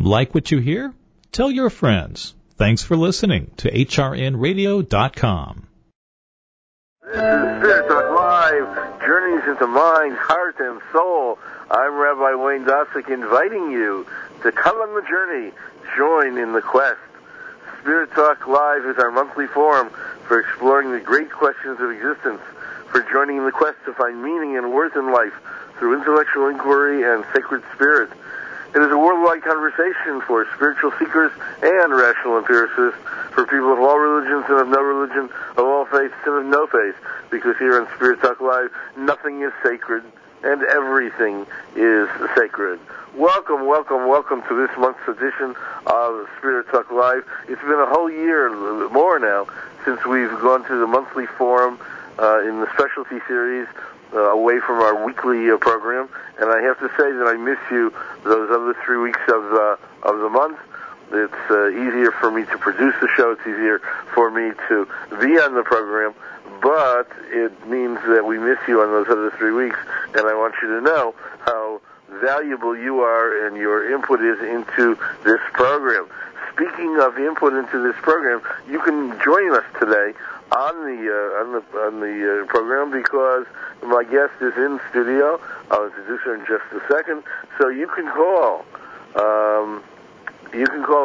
Like what you hear? Tell your friends. Thanks for listening to HRNradio.com. This is Spirit Talk Live, Journeys into Mind, Heart, and Soul. I'm Rabbi Wayne Dosick, inviting you to come on the journey, join in the quest. Spirit Talk Live is our monthly forum for exploring the great questions of existence, for joining in the quest to find meaning and worth in life through intellectual inquiry and sacred spirit. It is a worldwide conversation for spiritual seekers and rational empiricists, for people of all religions and of no religion, of all faiths and of no faith, because here on Spirit Talk Live, nothing is sacred and everything is sacred. Welcome, welcome, welcome to this month's edition of Spirit Talk Live. It's been a whole year, a little bit more now, since we've gone to the monthly forum in the specialty series, away from our weekly program, and I have to say that I miss you those other 3 weeks of the month. It's easier for me to produce the show. It's easier for me to be on the program, but it means that we miss you on those other 3 weeks, and I want you to know how valuable you are and your input is into this program. Speaking of input into this program, you can join us today on the program because my guest is in studio. I'll introduce her in just a second. So you can call. You can call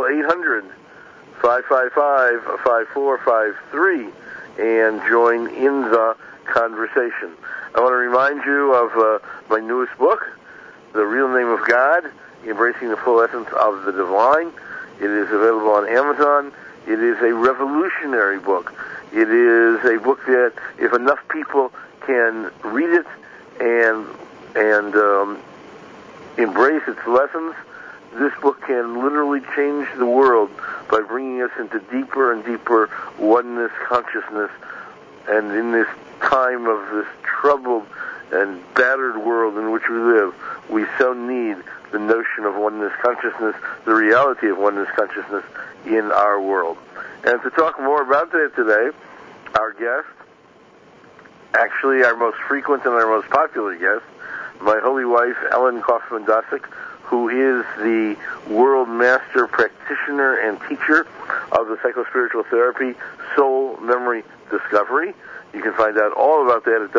800-555-5453 and join in the conversation. I want to remind you of my newest book, The Real Name of God, Embracing the Full Essence of the Divine. It is available on Amazon. It is a revolutionary book. It is a book that, if enough people can read it and embrace its lessons, this book can literally change the world by bringing us into deeper and deeper oneness consciousness. And in this time of this troubled and battered world in which we live, we so need the notion of oneness consciousness, the reality of oneness consciousness in our world. And to talk more about that today, our guest, actually our most frequent and our most popular guest, my holy wife, Ellen Kaufman Dosick, who is the world master practitioner and teacher of the psychospiritual therapy Soul Memory Discovery. You can find out all about that at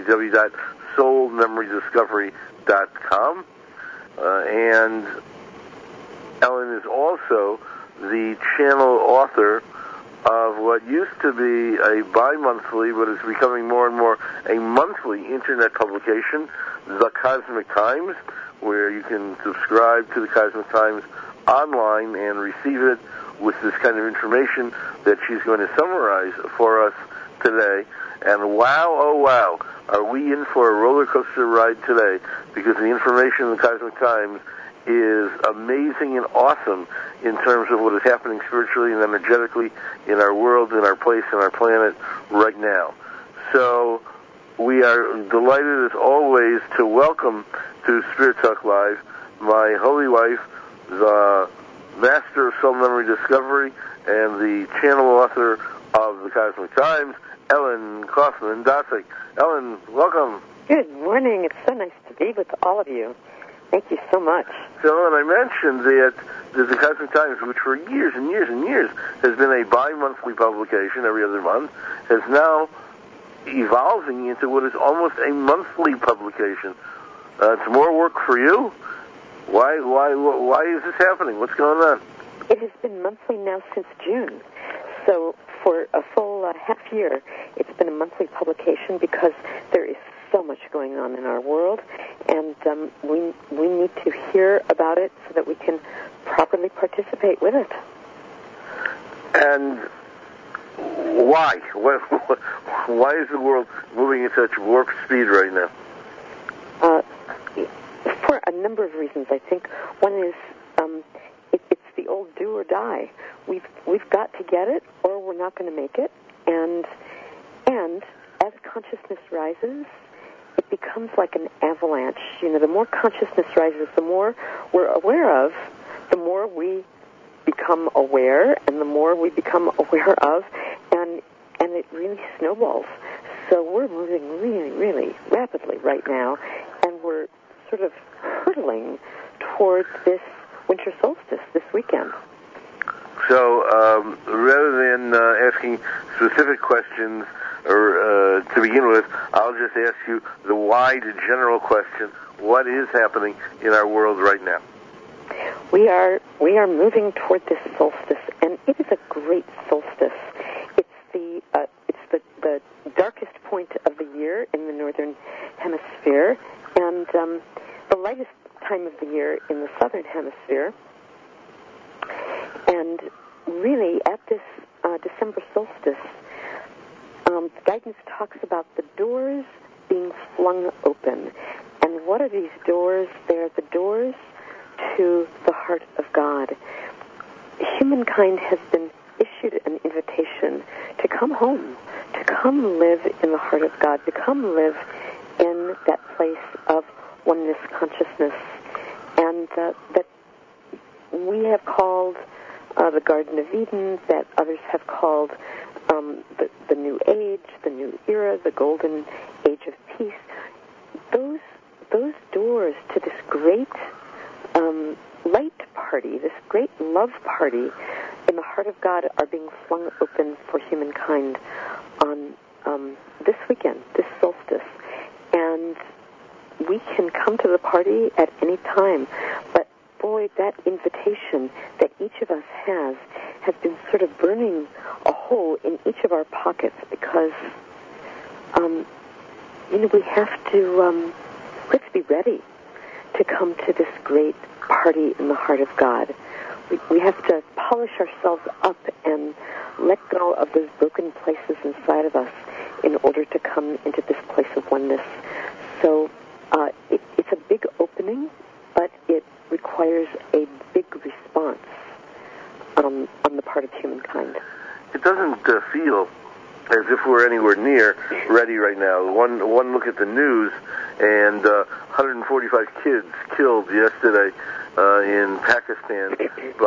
www.soulmemorydiscovery.com. And Ellen is also the channel author of what used to be a bi-monthly, but is becoming more and more a monthly internet publication, The Cosmic Times, where you can subscribe to The Cosmic Times online and receive it with this kind of information that she's going to summarize for us today. And wow, oh wow, are we in for a roller coaster ride today, because the information in The Cosmic Times is amazing and awesome in terms of what is happening spiritually and energetically in our world, in our place, in our planet right now. So we are delighted as always to welcome to Spirit Talk Live my holy wife, the master of soul memory discovery and the channel author of The Cosmic Times, Ellen Kaufman Dosick. Ellen, welcome. Good morning. It's so nice to be with all of you. Thank you so much. So, Ellen, I mentioned that The Cosmic Times, which for years and years and years has been a bi-monthly publication every other month, is now evolving into what is almost a monthly publication. It's more work for you. Why is this happening? What's going on? It has been monthly now since June. So for a full half year, it's been a monthly publication because there is so much going on in our world, and we need to hear about it so that we can properly participate with it. And why? Why is the world moving at such warp speed right now? For a number of reasons, I think. One is it's the old do or die. We've got to get it, or we're not going to make it. And as consciousness rises, it becomes like an avalanche. You know, the more consciousness rises, the more we're aware of, the more we become aware, and the more we become aware of, and it really snowballs. So we're moving really, really rapidly right now, and we're sort of hurtling towards this winter solstice this weekend. So rather than asking specific questions or to begin with, I'll just ask you the wide general question: what is happening in our world right now? We are moving toward this solstice, and it is a great solstice. It's the darkest point of the year in the northern hemisphere, and the lightest time of the year in the southern hemisphere. And really, at this December solstice, guidance talks about the doors being flung open. And what are these doors? They're the doors to the heart of God. Humankind has been issued an invitation to come home, to come live in the heart of God, to come live in that place of oneness consciousness, and that we have called the Garden of Eden, that others have called the New Age, the New Era, the Golden Age of Peace. Those doors to this great light party, this great love party in the heart of God are being flung open for humankind on this weekend, this solstice. And we can come to the party at any time, but boy, that invitation that each of us has been sort of burning a hole in each of our pockets because, we have to be ready to come to this great party in the heart of God. We have to polish ourselves up and let go of those broken places inside of us in order to come into this place of oneness. So it's a big opening, but it requires a big response on the part of humankind. It doesn't feel as if we're anywhere near ready right now. One look at the news, and 145 kids killed yesterday in Pakistan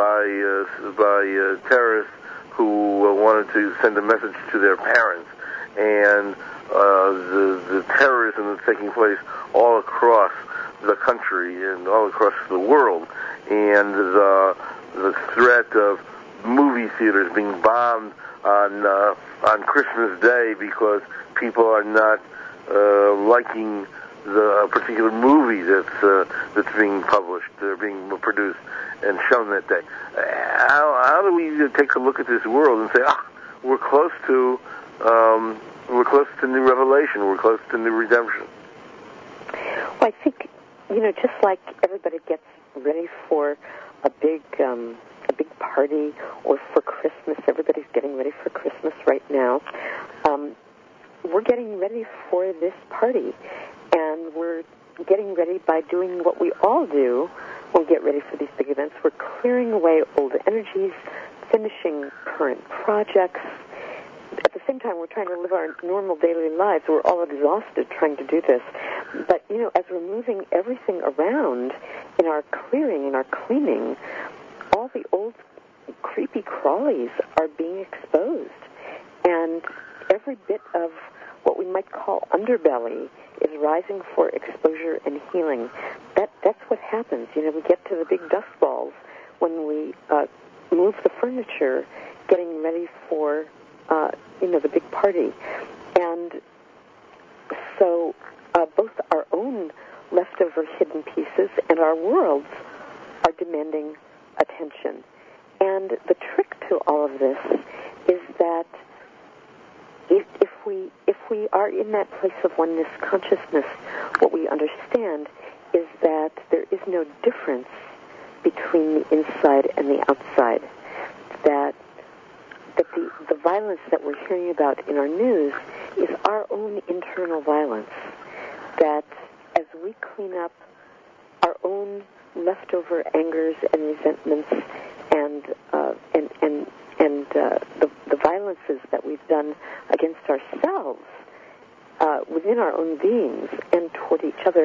by terrorists who wanted to send a message to their parents. And the terrorism that's taking place all across the country and all across the world, and the threat of movie theaters being bombed on Christmas Day because people are not liking the particular movie that's being published, being produced and shown that day. How do we take a look at this world and say, we're close to new revelation, we're close to new redemption? Well, I think, just like everybody gets ready for a big party, or for Christmas, everybody's getting ready for Christmas right now. We're getting ready for this party, and we're getting ready by doing what we all do when we get ready for these big events. We're clearing away old energies, finishing current projects. At the same time, we're trying to live our normal daily lives. We're all exhausted trying to do this. But, as we're moving everything around in our clearing, in our cleaning, all the old creepy crawlies are being exposed. And every bit of what we might call underbelly is rising for exposure and healing. That's what happens. We get to the big dust balls when we move the furniture, getting ready for the big party. And so both our own leftover hidden pieces and our worlds are demanding attention. And the trick to all of this is that if we are in that place of oneness consciousness, what we understand is that there is no difference between the inside and the outside. That the violence that we're hearing about in our news is our own internal violence. That as we clean up our own leftover angers and resentments and the violences that we've done against ourselves within our own beings and toward each other,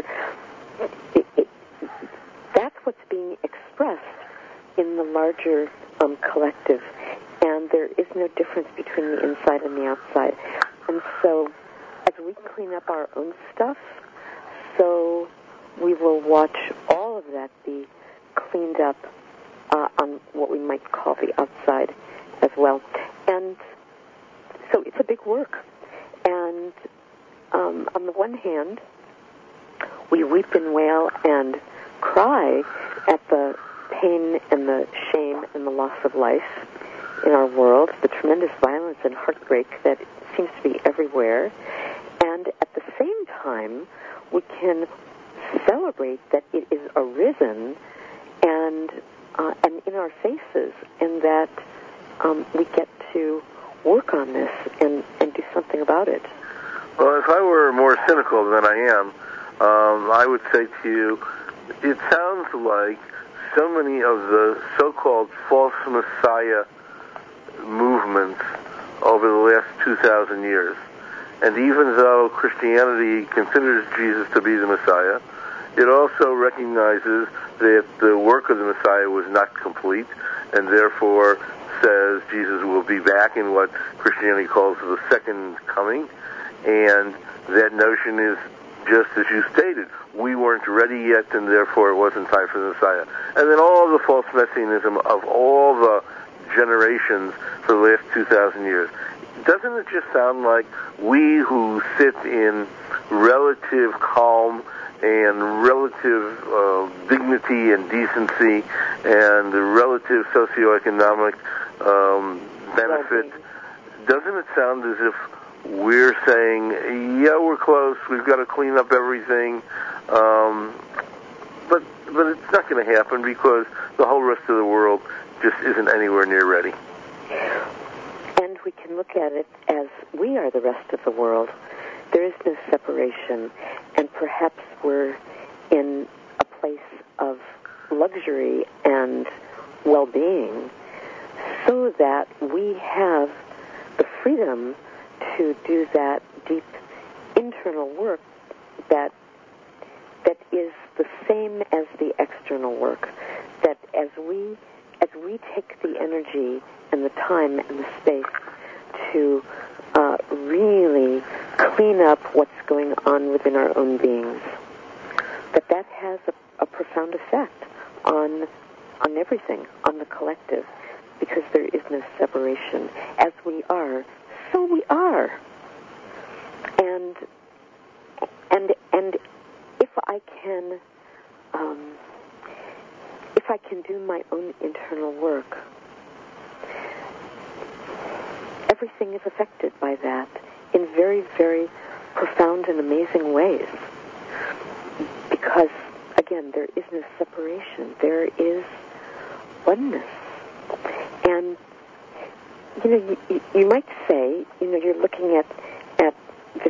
that's what's being expressed in the larger collective. And there is no difference between the inside and the outside. And so as we clean up our own stuff, so we will watch all of that be cleaned up on what we might call the outside as well. And so it's a big work. And on the one hand, we weep and wail and cry at the pain and the shame and the loss of life in our world, the tremendous violence and heartbreak that seems to be everywhere. And at the same time, we can celebrate that it is arisen and in our faces, and that we get to work on this and do something about it. Well, if I were more cynical than I am, I would say to you, it sounds like so many of the so-called false messiah movements over the last 2,000 years, and even though Christianity considers Jesus to be the Messiah, it also recognizes that the work of the Messiah was not complete, and therefore says Jesus will be back in what Christianity calls the second coming. And that notion is just as you stated. We weren't ready yet, and therefore it wasn't time for the Messiah. And then all the false messianism of all the generations for the last 2,000 years. Doesn't it just sound like we who sit in relative calm and relative dignity and decency and relative socioeconomic benefit, doesn't it sound as if we're saying, yeah, we're close, we've got to clean up everything, but it's not going to happen because the whole rest of the world just isn't anywhere near ready? And we can look at it as we are the rest of the world. There is no separation, and perhaps we're in a place of luxury and well-being so that we have the freedom to do that deep internal work that is the same as the external work. That as we take the energy and the time and the space to really clean up what's going on within our own beings, that has a profound effect on everything, on the collective, because there is no separation. As we are, so we are. And if I can do my own internal work, everything is affected by that in very, very profound and amazing ways. Because, again, there is no separation. There is oneness. And, you might say, you're looking at this,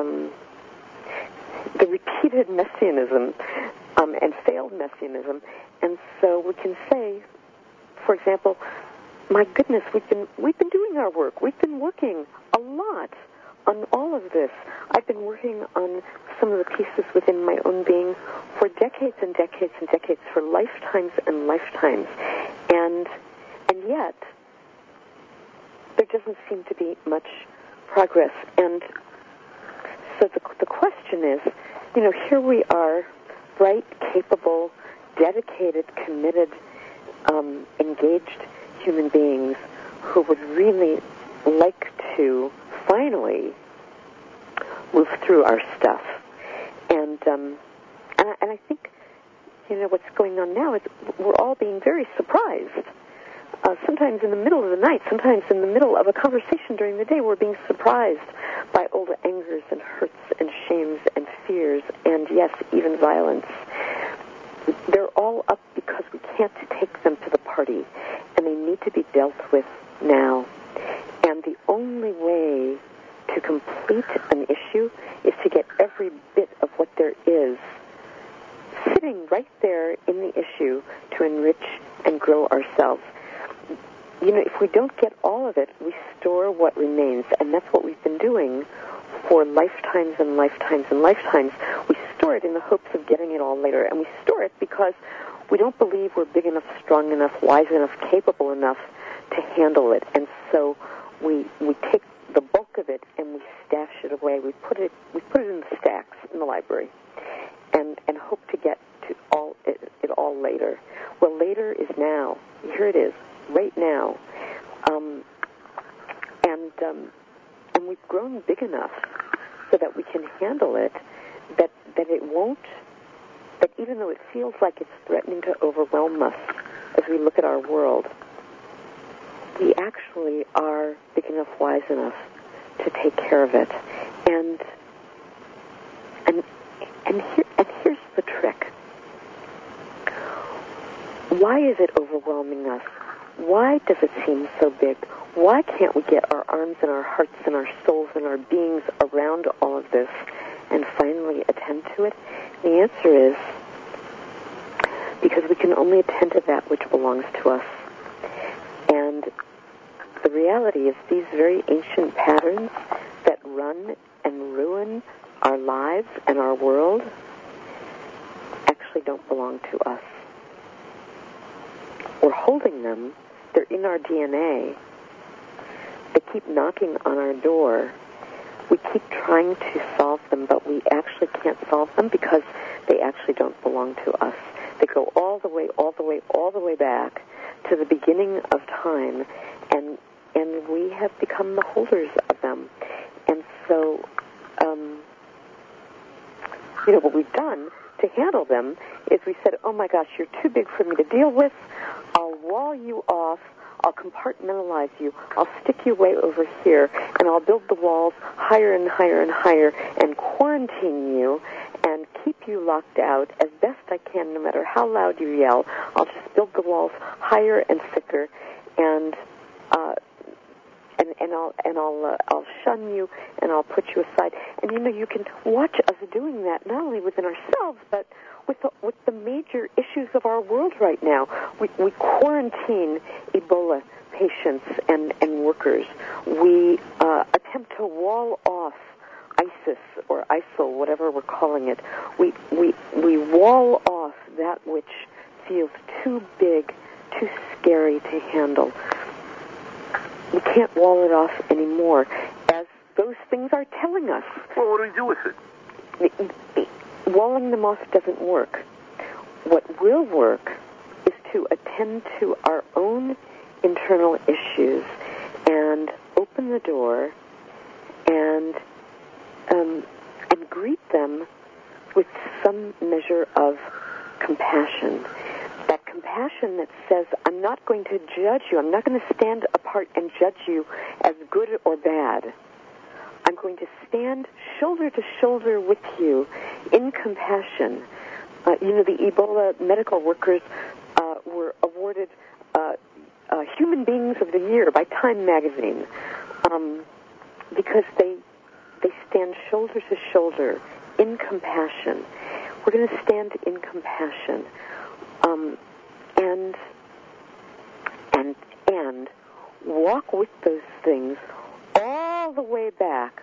the repeated messianism and failed messianism. And so we can say, for example, my goodness, we've been doing our work. We've been working a lot on all of this. I've been working on some of the pieces within my own being for decades and decades and decades, for lifetimes and lifetimes. And yet, there doesn't seem to be much progress. And so the question is, here we are, bright, capable, dedicated, committed, engaged human beings who would really like to finally move through our stuff. And I think, what's going on now is we're all being very surprised. Sometimes in the middle of the night, sometimes in the middle of a conversation during the day, we're being surprised by old angers and hurts and shames and fears and, yes, even violence. They're all up because we can't take them to the party, and they need to be dealt with now. And the only way to complete an issue is to get every bit of what there is sitting right there in the issue to enrich and grow ourselves. If we don't get all of it, we store what remains, and that's what we've been doing for lifetimes and lifetimes and lifetimes. We store it in the hopes of getting it all later, and we store it because we don't believe we're big enough, strong enough, wise enough, capable enough to handle it. And so we take the bulk of it and we stash it away. We put it in the stacks in the library, and hope to get to all all later. Well, later is now. Here it is, right now. And we've grown big enough so that we can handle it, that it won't, that even though it feels like it's threatening to overwhelm us as we look at our world, we actually are big enough, wise enough to take care of it. And here's the trick. Why is it overwhelming us? Why does it seem so big? Why can't we get our arms and our hearts and our souls and our beings around all of this and finally attend to it? The answer is because we can only attend to that which belongs to us. And the reality is these very ancient patterns that run and ruin our lives and our world actually don't belong to us. We're holding them. They're in our DNA. They keep knocking on our door. We keep trying to solve them, but we actually can't solve them because they actually don't belong to us. They go all the way back to the beginning of time, and we have become the holders of them. And so, what we've done to handle them is we said, oh my gosh, you're too big for me to deal with. I'll wall you off. I'll compartmentalize you. I'll stick you way over here, and I'll build the walls higher and higher and higher and quarantine you and keep you locked out as best I can, no matter how loud you yell. I'll just build the walls higher and thicker, and I'll shun you, and I'll put you aside. And you can watch us doing that not only within ourselves, but with the major issues of our world right now. We quarantine Ebola patients and workers. We attempt to wall off ISIS or ISIL, whatever we're calling it. We wall off that which feels too big, too scary to handle. We can't wall it off anymore, as those things are telling us. Well, what do we do with it? Walling them off doesn't work. What will work is to attend to our own internal issues and open the door and greet them with some measure of compassion. That compassion that says, I'm not going to judge you. I'm not going to stand apart and judge you as good or bad. I'm going to stand shoulder to shoulder with you in compassion. The Ebola medical workers were awarded Human Beings of the Year by Time magazine because they stand shoulder to shoulder in compassion. We're going to stand in compassion and walk with those things all the way back,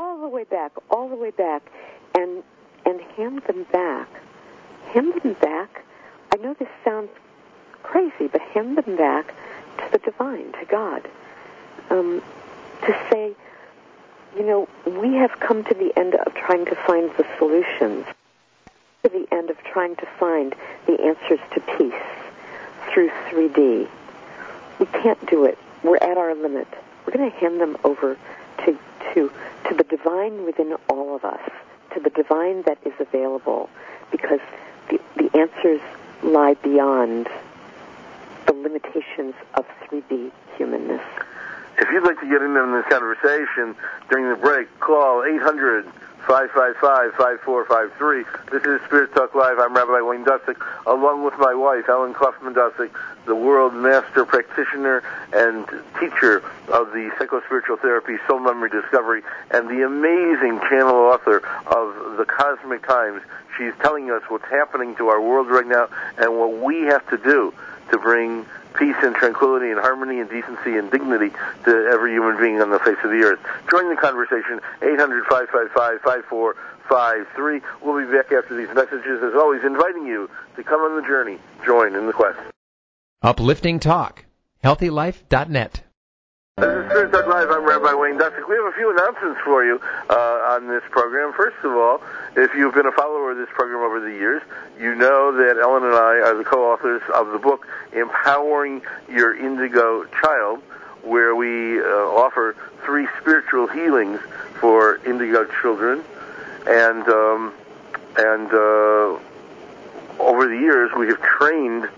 and hand them back. Hand them back. I know this sounds crazy, but hand them back to the divine, to God. To say, we have come to the end of trying to find the solutions, to the end of trying to find the answers to peace through 3D. We can't do it. We're at our limit. We're going to hand them over to the divine within all of us, to the divine that is available, because the answers lie beyond the limitations of 3D humanness. If you'd like to get in on this conversation during the break, call 800-555-5453. This is Spirit Talk Live. I'm Rabbi Wayne Dusick, along with my wife, Ellen Kaufman Dusick, the world master practitioner and teacher of the psycho-spiritual therapy, Soul Memory Discovery, and the amazing channel author of The Cosmic Times. She's telling us what's happening to our world right now and what we have to do to bring peace and tranquility and harmony and decency and dignity to every human being on the face of the earth. Join the conversation, 800-555-5453. We'll be back after these messages, as always, inviting you to come on the journey. Join in the quest. Uplifting Talk. HealthyLife.net. This is Spirit Talk Live. I'm Rabbi Wayne Dusick. We have a few announcements for you on this program. First of all, if you've been a follower of this program over the years, you know that Ellen and I are the co-authors of the book Empowering Your Indigo Child, where we offer 3 spiritual healings for indigo children. And over the years, we have trained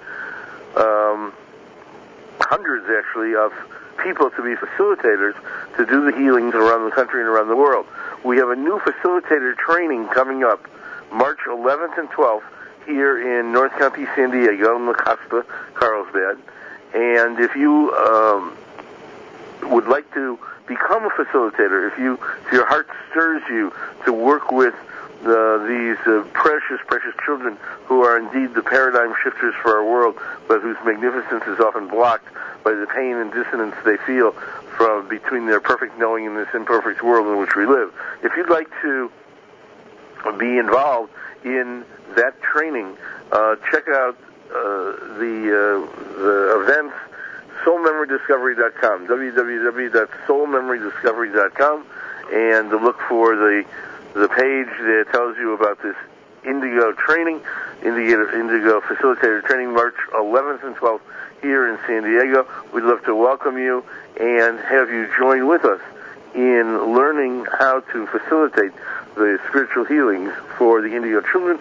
hundreds, actually, of people to be facilitators to do the healings around the country and around the world. We have a new facilitator training coming up March 11th and 12th here in North County, San Diego, in La Costa, Carlsbad. And if you would like to become a facilitator, if your heart stirs you to work with these precious children who are indeed the paradigm shifters for our world, but whose magnificence is often blocked by the pain and dissonance they feel from between their perfect knowing and this imperfect world in which we live. If you'd like to be involved in that training, check out the events, soulmemorydiscovery.com, www.soulmemorydiscovery.com, and look for the page that tells you about this Indigo training, Indigo Facilitator Training, March 11th and 12th here in San Diego. We'd love to welcome you and have you join with us in learning how to facilitate the spiritual healings for the Indigo children.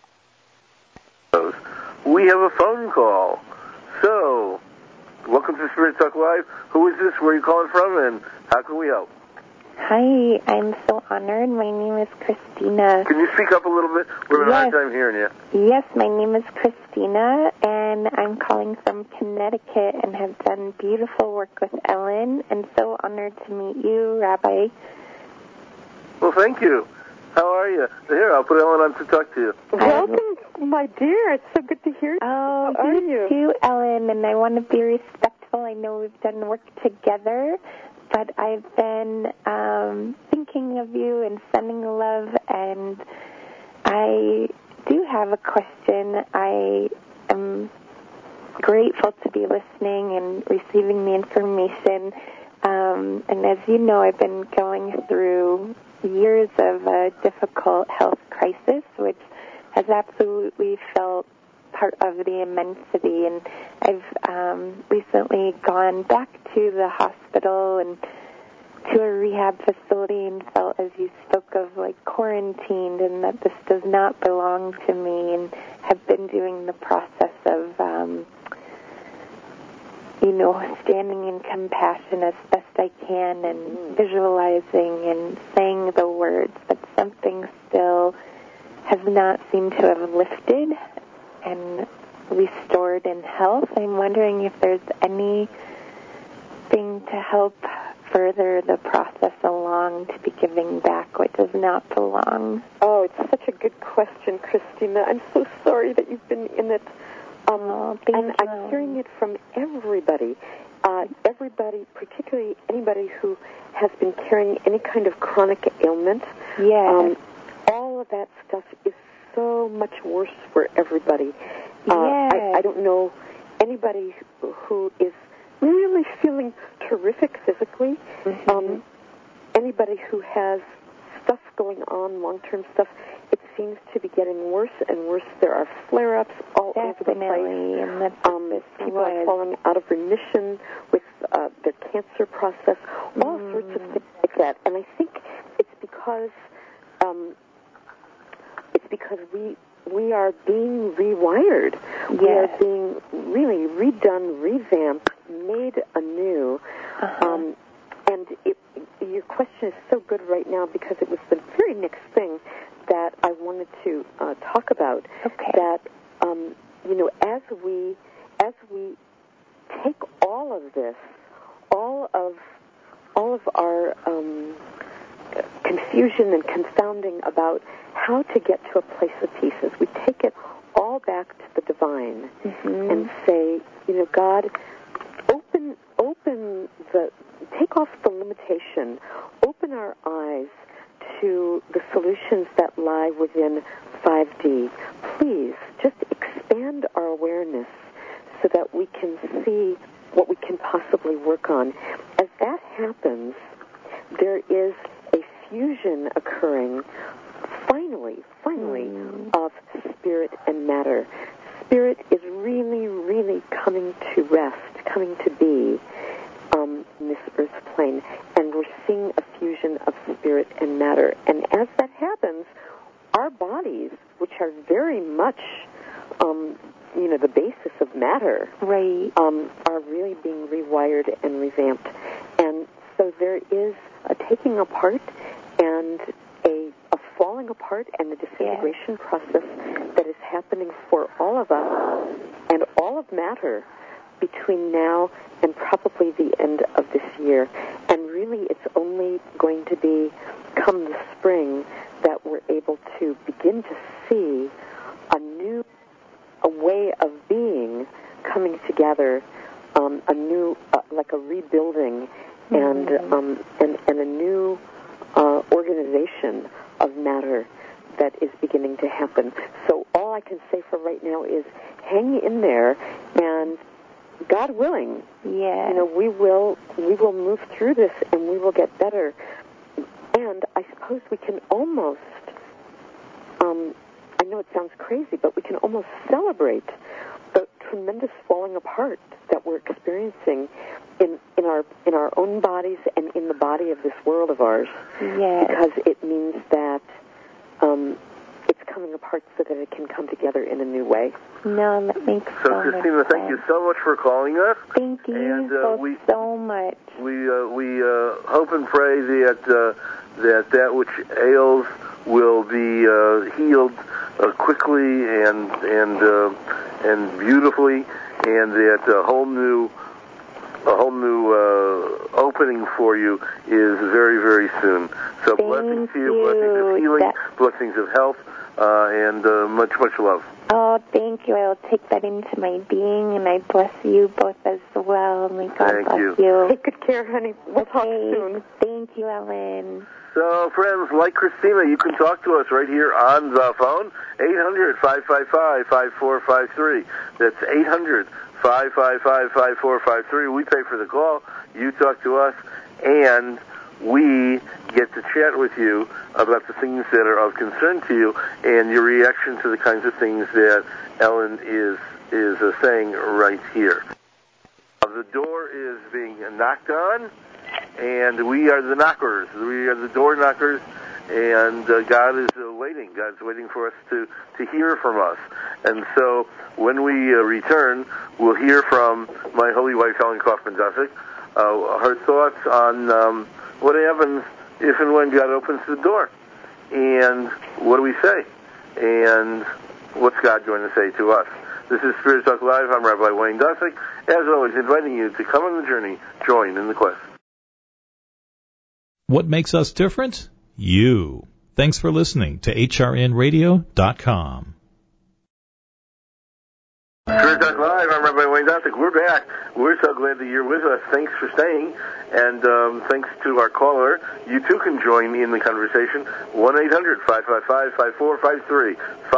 We have a phone call. So, welcome to Spirit Talk Live. Who is this? Where are you calling from? And how can we help? Hi, I'm so honored. My name is Christina. Can you speak up a little bit? We're having a hard time hearing you. Yes, my name is Christina, and I'm calling from Connecticut and have done beautiful work with Ellen, and so honored to meet you, Rabbi. Well, thank you. How are you? Here, I'll put Ellen on to talk to you. Welcome, my dear. It's so good to hear you. Oh, How are you? too, Ellen, and I want to be respectful. I know we've done work together, but I've been thinking of you and sending love, and I do have a question. I am grateful to be listening and receiving the information. And as you know, I've been going through years of a difficult health crisis, which has absolutely felt part of the immensity. And I've recently gone back to the hospital and to a rehab facility and felt, as you spoke of, like quarantined, and that this does not belong to me, and have been doing the process of standing in compassion as best I can and visualizing and saying the words, but something still has not seemed to have lifted and restored in health. I'm wondering if there's anything to help further the process along to be giving back what does not belong. Oh, it's such a good question, Christina. I'm so sorry that you've been in it. And I'm hearing it from everybody. Everybody, particularly anybody who has been carrying any kind of chronic ailment. Yes. All of that stuff is so much worse for everybody. Yes. I don't know anybody who is really feeling terrific physically. Mm-hmm. Anybody who has stuff going on, long-term stuff, it seems to be getting worse and worse. There are flare-ups all over the place. And people are falling out of remission with their cancer process, all sorts of things like that. And I think it's because we are being rewired. Yes. We are being really redone, revamped, made anew. And your question is so good right now because it was the very next thing that I wanted to talk about. Okay. That as we take all of this, all of our confusion and confounding about how to get to a place of peace, as we take it all back to the divine and say, God, take off the limitation, open our eyes to the solutions that lie within 5D. Please, just expand our awareness so that we can see what we can possibly work on. As that happens, there is a fusion occurring, finally, of spirit and matter. Spirit is really, really coming to rest, coming to be in this earth plane, and we're seeing a fusion of spirit and matter. And as that happens, our bodies, which are very much, the basis of matter, right, are really being rewired and revamped. And so there is a taking apart and a falling apart and a disintegration process that is happening for all of us and all of matter between now and probably the end of this year. And really it's only going to be come the spring that we're able to begin to see a way of being coming together, a new, like a rebuilding and a new organization of matter that is beginning to happen. So all I can say for right now is hang in there, and God willing, we will move through this and we will get better. And I suppose we can almost, I know it sounds crazy, but we can almost celebrate the tremendous falling apart that we're experiencing in our own bodies and in the body of this world of ours. Yes. Because it means that it's coming apart so that it can come together in a new way. No, that makes so much Christina, sense. thank you so much for calling us. Thank you so much. We hope and pray that which ails will be healed quickly and beautifully, and that a whole new opening for you is very, very soon. So blessings to you, blessings of healing, blessings of health, and much, much love. Oh, thank you. I'll take that into my being, and I bless you both as well. May God bless you. Take good care, honey. We'll talk soon. Thank you, Ellen. So, friends, like Christina, you can talk to us right here on the phone, 800-555-5453. That's 800-555-5453. We pay for the call. You talk to us, and we get to chat with you about the things that are of concern to you and your reaction to the kinds of things that Ellen is saying right here. The door is being knocked on, and we are the knockers. We are the door knockers, and God is waiting. God's waiting for us to hear from us. And so when we return, we'll hear from my holy wife, Helen Kaufman-Dusick, her thoughts on what happens if and when God opens the door. And what do we say? And what's God going to say to us? This is Spirit Talk Live. I'm Rabbi Wayne Dusick. As always, inviting you to come on the journey, join in the quest. What makes us different? You. Thanks for listening to HRNradio.com. Spirit Talk Live, I'm Rabbi Wayne Dusick. We're back. We're so glad that you're with us. Thanks for staying, and thanks to our caller. You too can join in the conversation. 1-800-555-5453.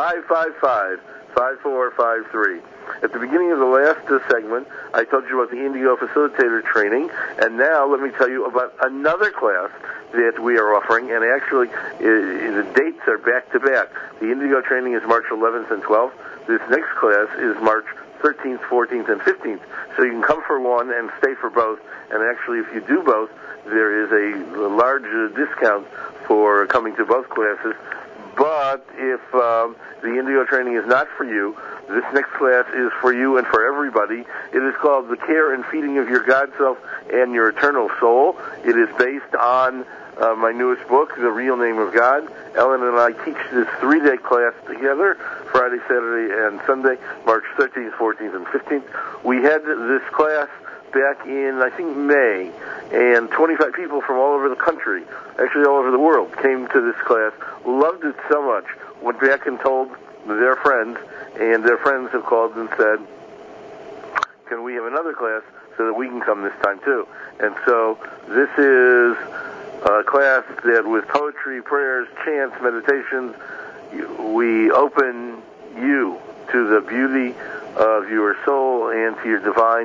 555-5453. At the beginning of the last segment, I told you about the Indigo Facilitator Training, and now let me tell you about another class that we are offering, and actually the dates are back-to-back. The Indigo Training is March 11th and 12th. This next class is March 13th, 14th, and 15th. So you can come for one and stay for both, and actually if you do both, there is a large discount for coming to both classes. But if the Indigo Training is not for you, this next class is for you and for everybody. It is called The Care and Feeding of Your God Self and Your Eternal Soul. It is based on my newest book, The Real Name of God. Ellen and I teach this 3-day class together, Friday, Saturday, and Sunday, March 13th, 14th, and 15th. We had this class back in, I think, May, and 25 people from all over the country, actually all over the world, came to this class, loved it so much, went back and told their friends, and their friends have called and said, can we have another class so that we can come this time too? And so this is a class that with poetry, prayers, chants, meditations, we open you to the beauty of your soul and to your divine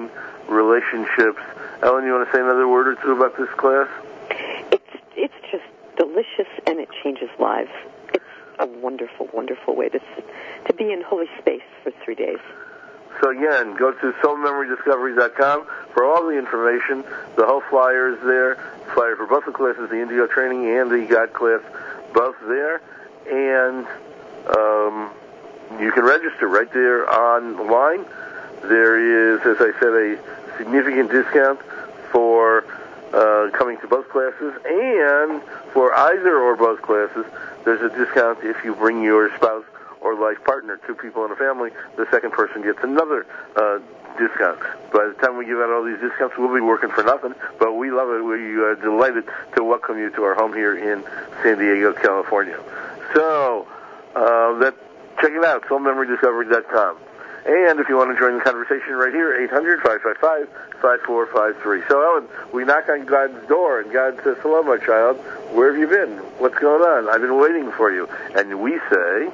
relationships. Ellen, you want to say another word or two about this class? It's just delicious, and it changes lives. It's a wonderful, wonderful way to be in holy space for 3 days. So again, go to soulmemorydiscovery.com for all the information. The whole flyer is there. Flyer for both the classes, the Indigo training and the God class, both there. And you can register right there online. There is, as I said, a significant discount for coming to both classes, and for either or both classes, there's a discount if you bring your spouse or life partner, 2 people in a family. The second person gets another discount. By the time we give out all these discounts, we'll be working for nothing, but we love it. We are delighted to welcome you to our home here in San Diego, California. So, check it out, soulmemorydiscovery.com. And if you want to join the conversation right here, 800-555-5453. So, Ellen, we knock on God's door, and God says, hello, my child. Where have you been? What's going on? I've been waiting for you. And we say...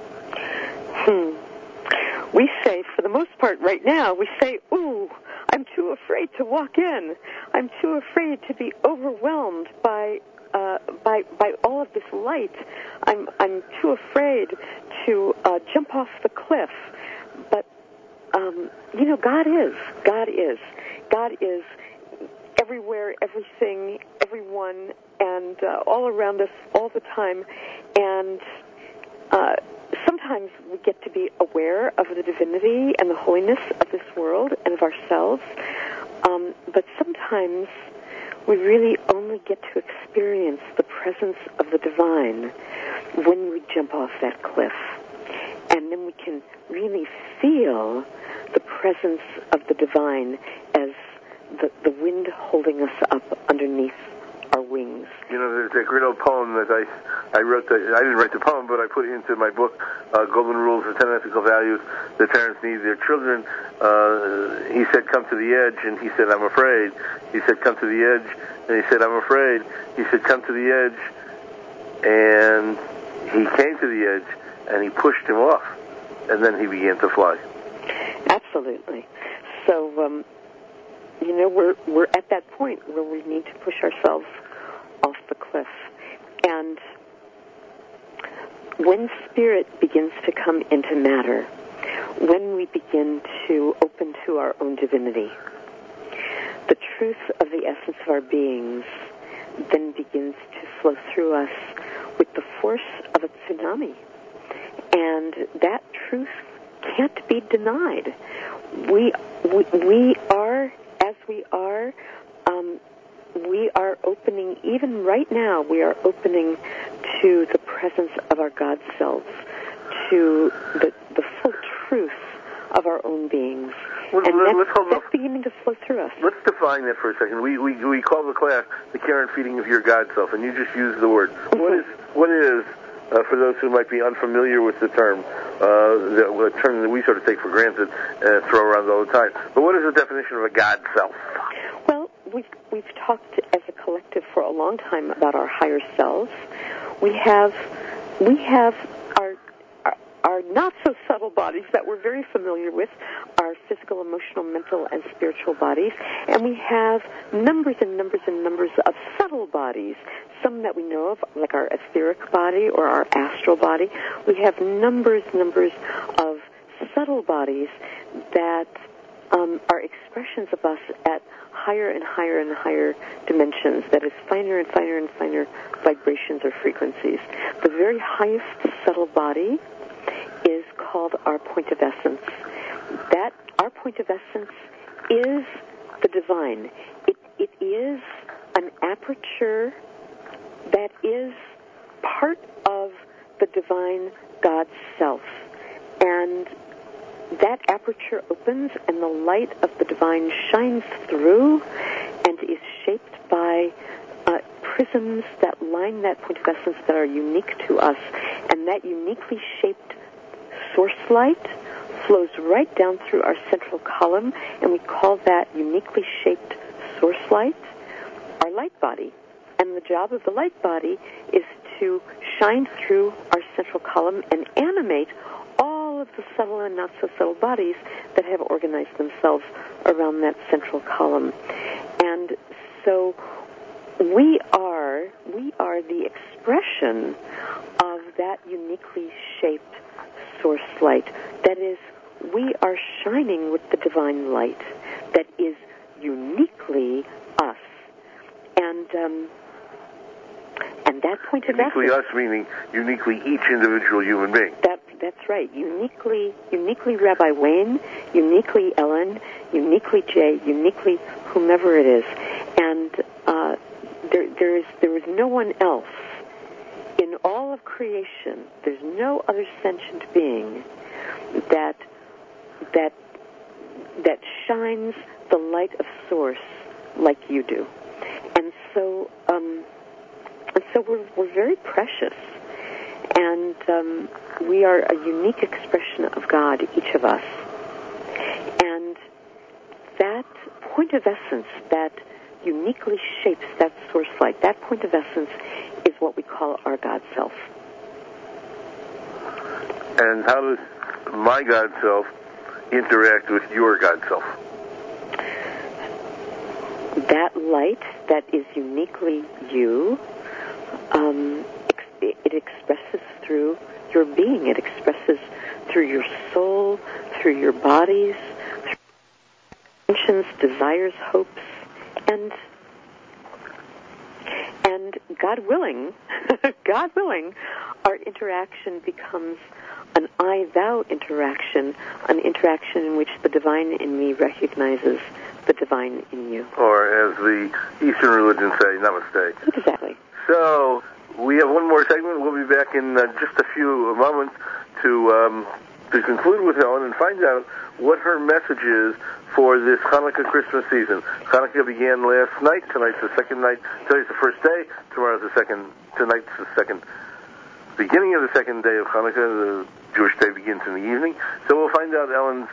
We say, for the most part right now, we say, ooh, I'm too afraid to walk in. I'm too afraid to be overwhelmed by all of this light. I'm too afraid to jump off the cliff. But, God is everywhere, everything, everyone, and all around us all the time. And sometimes we get to be aware of the divinity and the holiness of this world and of ourselves. But sometimes we really only get to experience the presence of the divine when we jump off that cliff. And then we can really feel the presence of the divine as the wind holding us up underneath our wings. You know, there's a great old poem that I wrote. I didn't write the poem, but I put it into my book, Golden Rules of 10 Ethical Values that parents need their children. He said, come to the edge, and he said, I'm afraid. He said, come to the edge, and he said, I'm afraid. He said, come to the edge, and he came to the edge, and he pushed him off, and then he began to fly. Absolutely. So, we're at that point where we need to push ourselves off the cliff. And when spirit begins to come into matter, when we begin to open to our own divinity, the truth of the essence of our beings then begins to flow through us with the force of a tsunami. And that truth can't be denied. We are, as we are opening, even right now, we are opening to the presence of our God selves, to the full truth of our own beings. And that's beginning to flow through us. Let's define that for a second. We call the class the care and feeding of your God self, and you just used the word. What is for those who might be unfamiliar with the term, the term that we sort of take for granted and throw around all the time. But what is the definition of a God self? Well, we've talked as a collective for a long time about our higher selves. We have our not so subtle bodies that we're very familiar with, our physical, emotional, mental, and spiritual bodies, and we have numbers and numbers and numbers of subtle bodies, some that we know of, like our etheric body or our astral body. We have numbers of subtle bodies that are expressions of us at higher and higher and higher dimensions, that is finer and finer and finer vibrations or frequencies. The very highest subtle body is called our point of essence. That, our point of essence, is the divine. It is an aperture that is part of the divine God self. And that aperture opens and the light of the divine shines through and is shaped by prisms that line that point of essence that are unique to us. And that uniquely shaped source light flows right down through our central column, and we call that uniquely shaped source light our light body. And the job of the light body is to shine through our central column and animate all of the subtle and not so subtle bodies that have organized themselves around that central column. And so we are the expression of that uniquely shaped source light. That is, we are shining with the divine light that is uniquely us. And that point of essence... Uniquely us, meaning uniquely each individual human being. That's right. Uniquely Rabbi Wayne, uniquely Ellen, uniquely Jay, uniquely whomever it is. And there is no one else in all of creation. There's no other sentient being that shines the light of source like you do. And so we're very precious, and we are a unique expression of God, each of us. And that point of essence that uniquely shapes that source light, that point of essence is what we call our God self. And how does my God self interact with your God self? That light that is uniquely you, it expresses through your being. It expresses through your soul, through your bodies, through intentions, desires, hopes, and God willing, our interaction becomes an I-thou interaction, an interaction in which the divine in me recognizes the divine in you. Or as the Eastern religions say, namaste. Exactly. So we have one more segment. We'll be back in just a few moments to conclude with Ellen and find out what her message is for this Hanukkah Christmas season. Hanukkah began last night. Tonight's the second night. Today's the first day. Tomorrow's the second. Tonight's the second. Beginning of the second day of Hanukkah. The Jewish day begins in the evening. So we'll find out Ellen's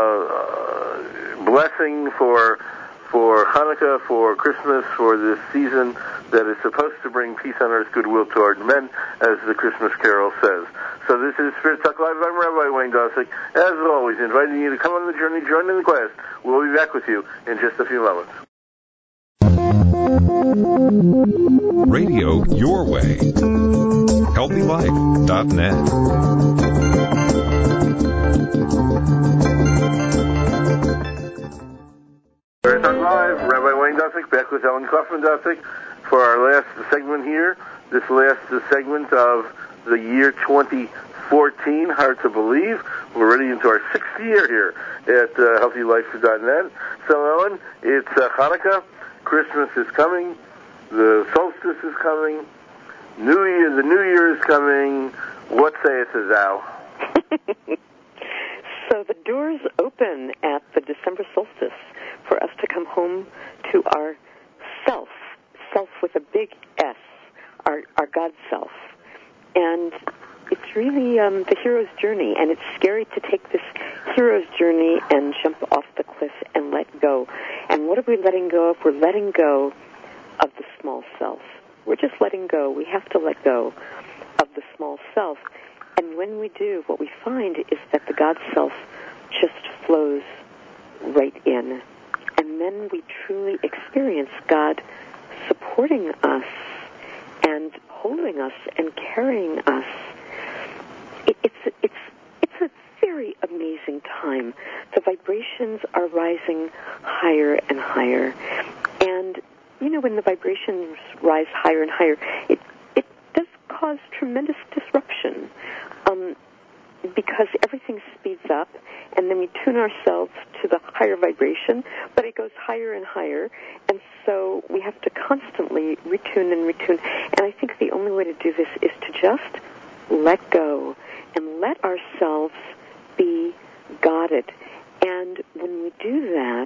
blessing for Hanukkah, for Christmas, for this season that is supposed to bring peace on earth, goodwill toward men, as the Christmas carol says. So this is Spirit Talk Live. I'm Rabbi Wayne Dosick, as always, inviting you to come on the journey, join in the quest. We'll be back with you in just a few moments. Radio Your Way. HealthyLife.net. Spirit Talk Live, Rabbi Wayne Dosick, back with Ellen Kaufman Dosick for our last segment here. This last segment of the year 2014, hard to believe. We're already into our 6th year here at HealthyLife.net. So, Ellen, it's Hanukkah. Christmas is coming. The solstice is coming. The New Year is coming. What sayest thou? So the doors open at the December solstice for us to come home to our self with a big S, our God self. And it's really the hero's journey, and it's scary to take this hero's journey and jump off the cliff and let go. And what are we letting go of? We're letting go of the small self. We're just letting go. We have to let go of the small self. And when we do, what we find is that the God self just flows right in. And then we truly experience God supporting us and holding us and carrying us. It's a very amazing time. The vibrations are rising higher and higher. And, when the vibrations rise higher and higher, it does cause tremendous disruption. Because everything speeds up, and then we tune ourselves to the higher vibration, but it goes higher and higher, and so we have to constantly retune and retune. And I think the only way to do this is to just let go and let ourselves be guided. And when we do that,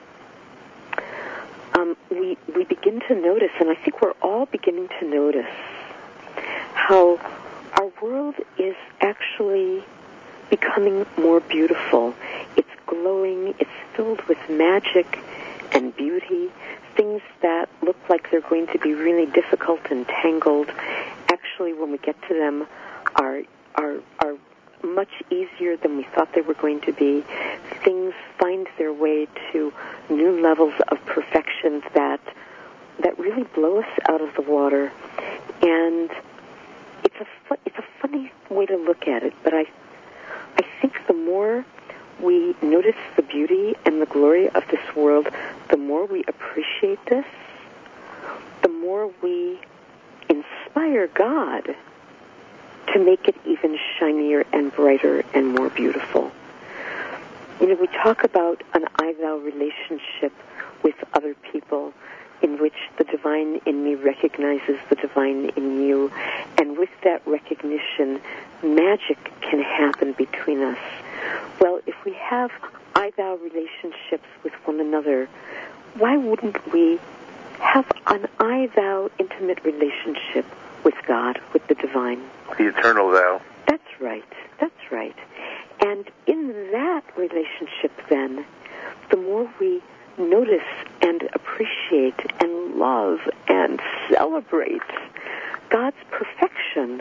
we begin to notice, and I think we're all beginning to notice, how our world is actually becoming more beautiful. It's glowing. It's filled with magic and beauty. Things that look like they're going to be really difficult and tangled, actually, when we get to them, are much easier than we thought they were going to be. Things find their way to new levels of perfection that really blow us out of the water. And it's a funny way to look at it, but I think the more we notice the beauty and the glory of this world, the more we appreciate this, the more we inspire God to make it even shinier and brighter and more beautiful. You know, we talk about an I-thou relationship with other people in which the divine in me recognizes the divine in you, and with that recognition, magic can happen between us. Well, if we have I-thou relationships with one another, why wouldn't we have an I-thou intimate relationship with God, with the divine? The eternal thou. That's right. That's right. And in that relationship, then, the more we notice and appreciate and love and celebrate God's perfection,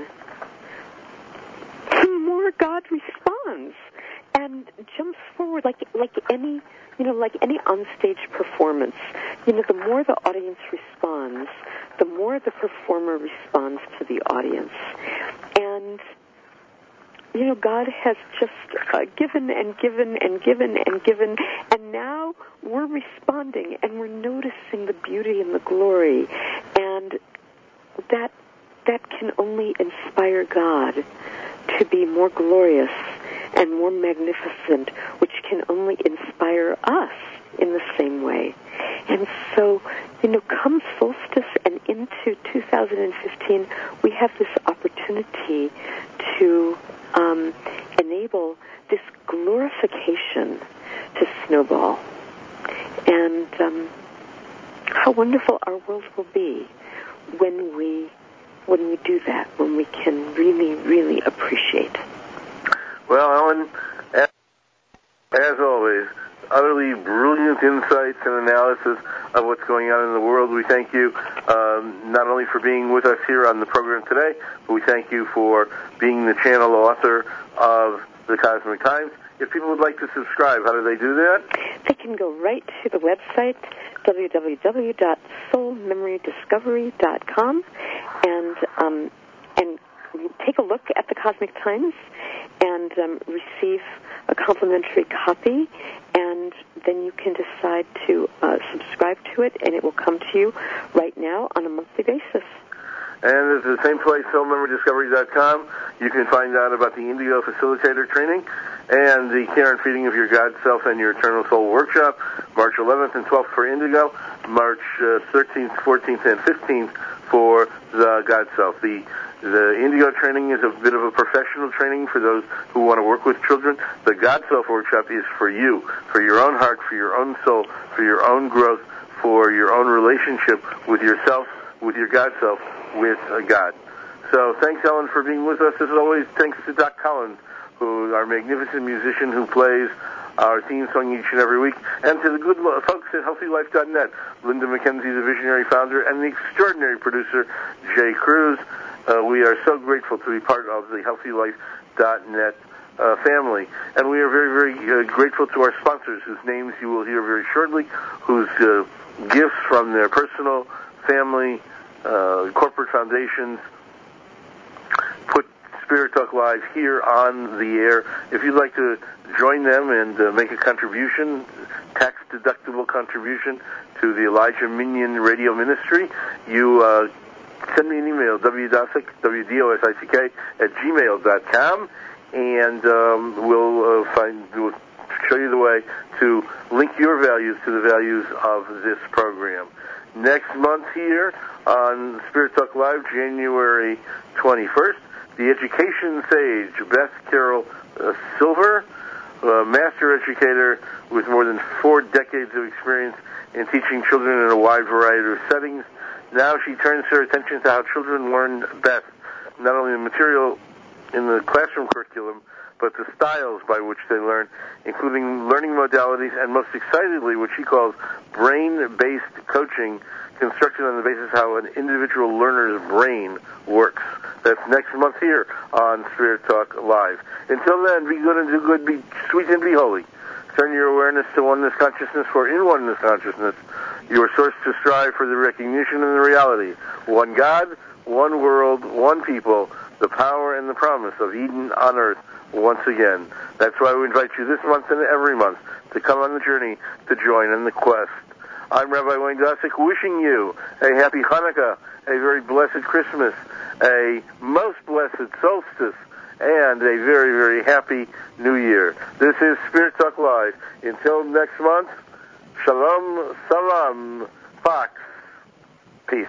the more God responds and jumps forward like any onstage performance. You know, the more the audience responds, the more the performer responds to the audience. And you know, God has just given and given and given and given, and now we're responding and we're noticing the beauty and the glory, and that can only inspire God to be more glorious and more magnificent, which can only inspire us in the same way. And so, you know, come solstice and into 2015, we have this opportunity to enable this glorification to snowball. And how wonderful our world will be when we do that, when we can really, really appreciate. Well, Ellen, as always, utterly brilliant insights and analysis of what's going on in the world. We thank you not only for being with us here on the program today, but we thank you for being the channel author of the Cosmic Times. If people would like to subscribe, how do they do that? They can go right to the website, www.soulmemorydiscovery.com, and take a look at the Cosmic Times and receive a complimentary copy, and then you can decide to subscribe to it, and it will come to you right now on a monthly basis. And at the same place, soulmemorydiscovery.com, you can find out about the Indigo Facilitator Training and the Care and Feeding of Your God Self and Your Eternal Soul Workshop, March 11th and 12th for Indigo, March 13th, 14th, and 15th for the God Self. The Indigo training is a bit of a professional training for those who want to work with children. The God Self Workshop is for you, for your own heart, for your own soul, for your own growth, for your own relationship with yourself, with your God Self, with God. So thanks, Ellen, for being with us. As always, thanks to Doc Collins, who is our magnificent musician who plays our theme song each and every week, and to the good folks at HealthyLife.net, Linda McKenzie, the visionary founder, and the extraordinary producer, Jay Cruz. We are so grateful to be part of the HealthyLife.net family. And we are very, very grateful to our sponsors, whose names you will hear very shortly, whose gifts from their personal, family, corporate foundations put Spirit Talk Live here on the air. If you'd like to join them and make a contribution, tax-deductible contribution to the Elijah Minion Radio Ministry, you send me an email, wdosick, WDOSICK, @gmail.com, and we'll show you the way to link your values to the values of this program. Next month here on Spirit Talk Live, January 21st, the education sage, Beth Carroll Silver, master educator with more than 4 decades of experience in teaching children in a wide variety of settings. Now she turns her attention to how children learn best, not only the material in the classroom curriculum, but the styles by which they learn, including learning modalities and, most excitedly, what she calls brain-based coaching, constructed on the basis of how an individual learner's brain works. That's next month here on Spirit Talk Live. Until then, be good and do good, be sweet and be holy. Turn your awareness to oneness consciousness, for in oneness consciousness, you are sourced to strive for the recognition and the reality. One God, one world, one people, the power and the promise of Eden on earth once again. That's why we invite you this month and every month to come on the journey, to join in the quest. I'm Rabbi Wayne Dosick, wishing you a happy Hanukkah, a very blessed Christmas, a most blessed solstice, and a very, very happy New Year. This is Spirit Talk Live. Until next month, Shalom, Salam, Fox. Peace.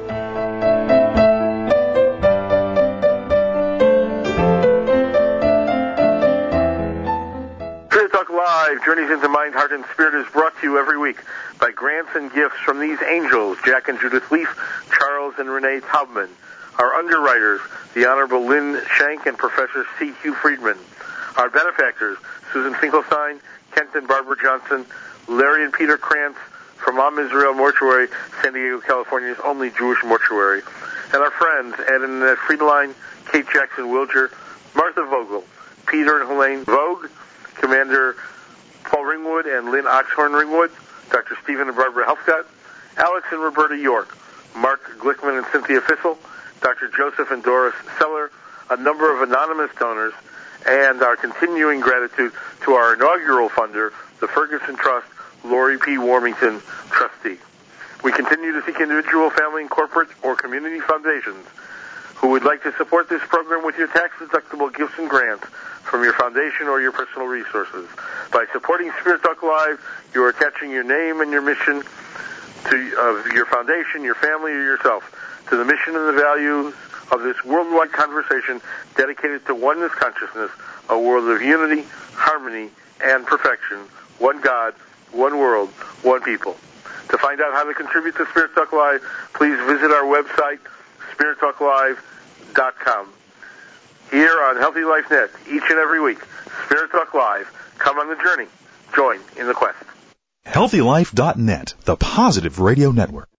Spirit Talk Live, Journeys into Mind, Heart, and Spirit is brought to you every week by grants and gifts from these angels, Jack and Judith Leaf, Charles and Renee Taubman. Our underwriters, the Honorable Lynn Shank and Professor C. Hugh Friedman. Our benefactors, Susan Finkelstein, Kent and Barbara Johnson, Larry and Peter Krantz from Am Israel Mortuary, San Diego, California's only Jewish mortuary. And our friends, Ed and Annette Friedline, Kate Jackson Wilger, Martha Vogel, Peter and Helene Vogue, Commander Paul Ringwood and Lynn Oxhorn Ringwood, Dr. Stephen and Barbara Helfgott, Alex and Roberta York, Mark Glickman and Cynthia Fissel, Dr. Joseph and Doris Seller, a number of anonymous donors, and our continuing gratitude to our inaugural funder, the Ferguson Trust, Lori P. Warmington, trustee. We continue to seek individual, family, and corporate or community foundations who would like to support this program with your tax-deductible gifts and grants from your foundation or your personal resources. By supporting Spirit Talk Live, you are attaching your name and your mission to your foundation, your family, or yourself to the mission and the values of this worldwide conversation dedicated to oneness consciousness, a world of unity, harmony, and perfection. One God, one world, one people. To find out how to contribute to Spirit Talk Live, please visit our website, spirittalklive.com. Here on Healthy Life Net, each and every week, Spirit Talk Live. Come on the journey. Join in the quest. HealthyLife.net, the Positive Radio Network.